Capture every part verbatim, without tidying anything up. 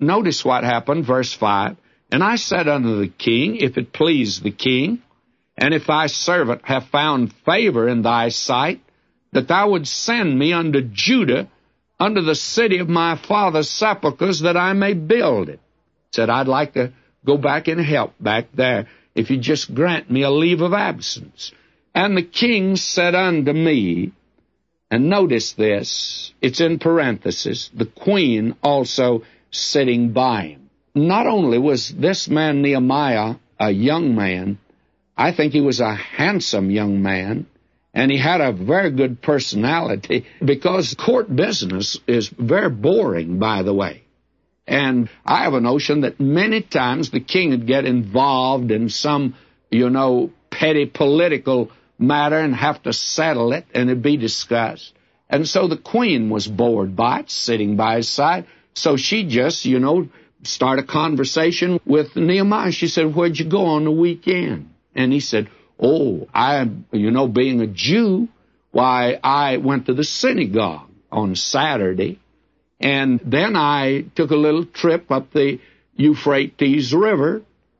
notice what happened, verse five. And I said unto the king, if it please the king, and if thy servant have found favor in thy sight, that thou wouldst send me unto Judah, unto the city of my father's sepulchres, that I may build it. Said, I'd like to go back and help back there, if you just grant me a leave of absence. And the king said unto me, and notice this, it's in parentheses, the queen also sitting by him. Not only was this man Nehemiah a young man, I think he was a handsome young man, and he had a very good personality, because court business is very boring, by the way. And I have a notion that many times the king would get involved in some, you know, petty political matter and have to settle it, and it'd be discussed. And so the queen was bored by it, sitting by his side. So she just, you know, start a conversation with Nehemiah. She said, where'd you go on the weekend? And he said, oh, I, you know, being a Jew, why, I went to the synagogue on Saturday, and then I took a little trip up the Euphrates River,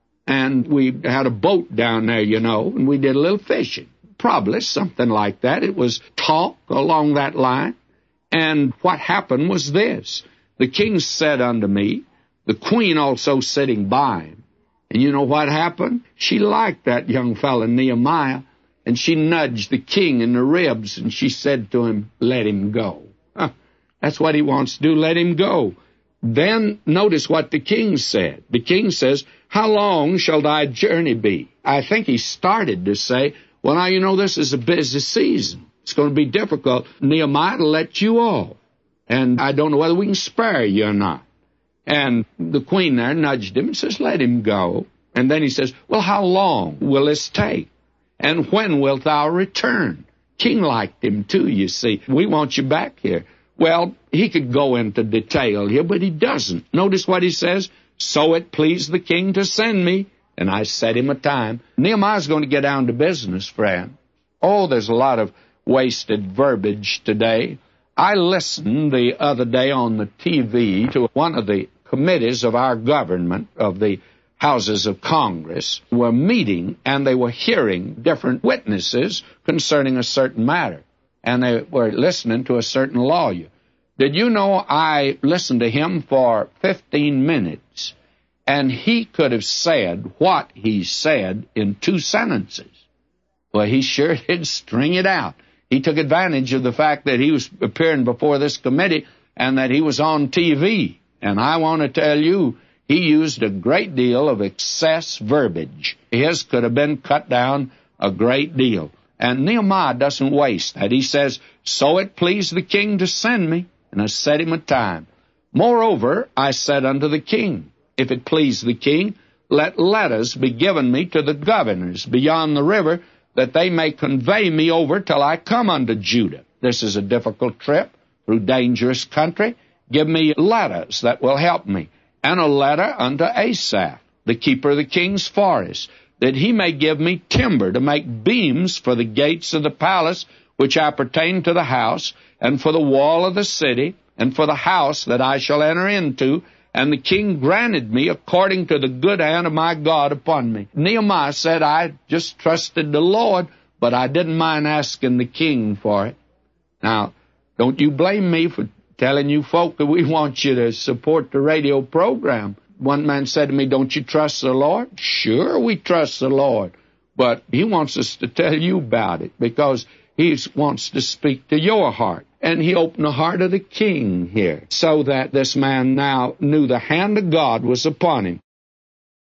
and we had a boat down there, you know, and we did a little fishing. Probably something like that. It was talk along that line. And what happened was this. The king said unto me, the queen also sitting by him. And you know what happened? She liked that young fellow Nehemiah, and she nudged the king in the ribs, and she said to him, let him go. Huh. That's what he wants to do, let him go. Then notice what the king said. The king says, how long shall thy journey be? I think he started to say, well, now, you know, this is a busy season. It's going to be difficult, Nehemiah, to let you off. And I don't know whether we can spare you or not. And the queen there nudged him and says, let him go. And then he says, well, how long will this take? And when wilt thou return? King liked him too, you see. We want you back here. Well, he could go into detail here, but he doesn't. Notice what he says, so it pleased the king to send me, and I set him a time. Nehemiah's going to get down to business, friend. Oh, there's a lot of wasted verbiage today. I listened the other day on the T V to one of the committees of our government, of the houses of Congress, were meeting, and they were hearing different witnesses concerning a certain matter. And they were listening to a certain lawyer. Did you know I listened to him for fifteen minutes, and he could have said what he said in two sentences? Well, he sure did string it out. He took advantage of the fact that he was appearing before this committee and that he was on T V. And I want to tell you, he used a great deal of excess verbiage. His could have been cut down a great deal. And Nehemiah doesn't waste that. He says, so it pleased the king to send me, and I set him a time. Moreover, I said unto the king, if it please the king, let letters be given me to the governors beyond the river, that they may convey me over till I come unto Judah. This is a difficult trip through dangerous country. Give me letters that will help me, and a letter unto Asaph, the keeper of the king's forest, that he may give me timber to make beams for the gates of the palace which appertain to the house, and for the wall of the city, and for the house that I shall enter into. And the king granted me according to the good hand of my God upon me. Nehemiah said, I just trusted the Lord, but I didn't mind asking the king for it. Now, don't you blame me for telling you folk that we want you to support the radio program. One man said to me, don't you trust the Lord? Sure, we trust the Lord. But he wants us to tell you about it because he wants to speak to your heart. And he opened the heart of the king here so that this man now knew the hand of God was upon him.